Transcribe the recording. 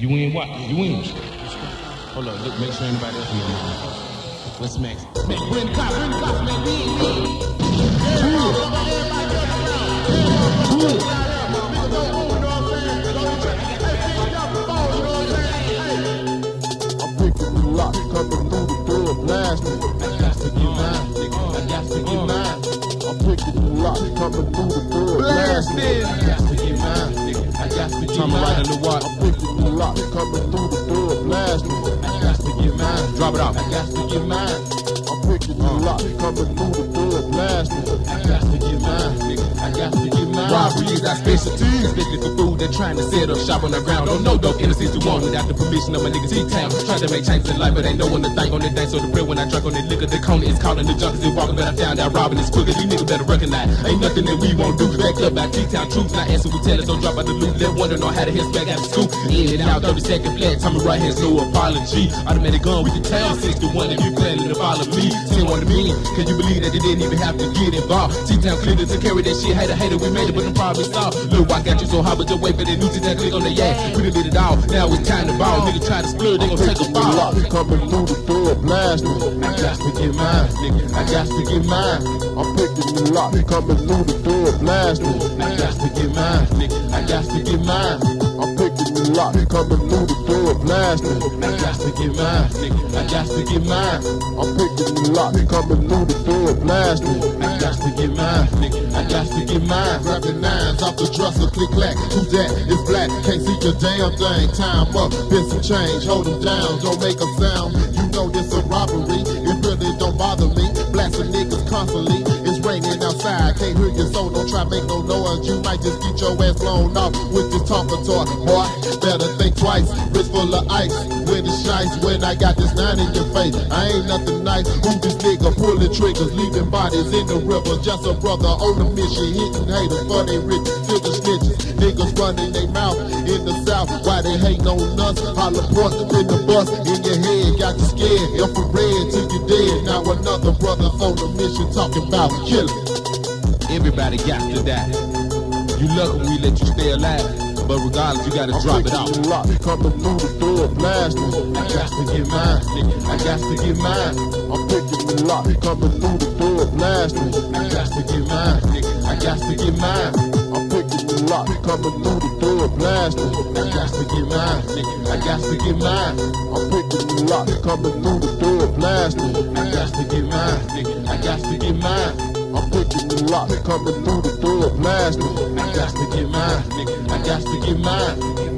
You win what? You win. Hold up, look, make sure anybody else knows. What's Max? Man, bring the cops, man, I'm picking the lock, coming through the door, blasting. I got to get mine, nigga. I got to get mine. I'm picking the lock, coming through the door, blasting. I got to get mine, nigga. I got to get mine. Right in the water. I'm picking the lock, coming through the door, blasting. I got to get mine. Drop it off. I got to get mine. I'm picking the lock, coming through the door, blasting. I got to get mine, nigga. I got to get mine. Robbery is our specialty, especially for food that trying to set up shop on the ground. Don't know dope innocents who want without the permission of my nigga T-Town. Trying to make changes in life, but ain't no one to think on the thing. So the prayer when I drink on that liquor, the corner is calling the junkies. They walking, but I found out robbing is quicker. These niggas better recognize. Ain't nothing that we won't do. Back up by T-Town troops, not answer we tell us. Don't drop out the loot. Let one know how to hit back out the scoop. In and out, 30-second flat. Tell me right hands, no apology. Automatic gun, we can tell 61 if you planning to follow me. Still want to mean, can you believe that they didn't even have to get involved? T-Town cleaner to carry that shit. Hater, we made it, but the problem solved. Look, I got you so high, but just wait for the new T-Town click on the yak. We done did it all. Now it's time to ball. Nigga try to splur, they gon' take a fall. Coming through the door, blasting. I got to get mine, nigga. I got to get mine. I'm picking the lock, coming through the door, blasting. I got to get mine, nigga. I got to get mine. I'm picking the lock, coming through the door, blasting. I got to get mine, nigga. I got to get mine. I'm picking the lock, coming through the door, blasting. I got to get mine, nigga. I got to get mine. Grabbing nines off the dresser, click clack. Who's that? It's black. Can't see your damn thing. Time up, been some change. Hold them down, don't make a sound. You know this a robbery. It really don't bother me. Blasting niggas constantly. It's raining outside, can't hear you, so don't try make no noise. You might just get your ass blown off with this talking toy. Boy, better think twice. Wrist full of ice. When it's shice, when I got this 9 in your face. I ain't nothing nice. Who this nigga pulling triggers, leaving bodies in the river. Just a brother on a mission, hitting haters for they rich. Still the snitches. Niggas running their mouth in the south. Why they hating on us? Holla ports in the bus. In your head, got you scared. Infrared till you dead. Now another brother's on a mission talking about killing. Everybody got to die. You lucky we let you stay alive. But regardless, you gotta drop it off. Lock, coming through the door, blasting. I got to get mine, nigga. I got to get mine. I'm picking the lock, coming through the door, blasting. I got to get mine, nigga. I got to get mine. I'm picking the lock, coming through the door, blasting. I got to get mine, nigga. I got to get mine. I'm picking the lock, coming through the door, blasting. I got to get mine, nigga. I got to get mine. I'm picking the lock, coming through the door, blasting. I got to get mine, nigga. I got to get mine.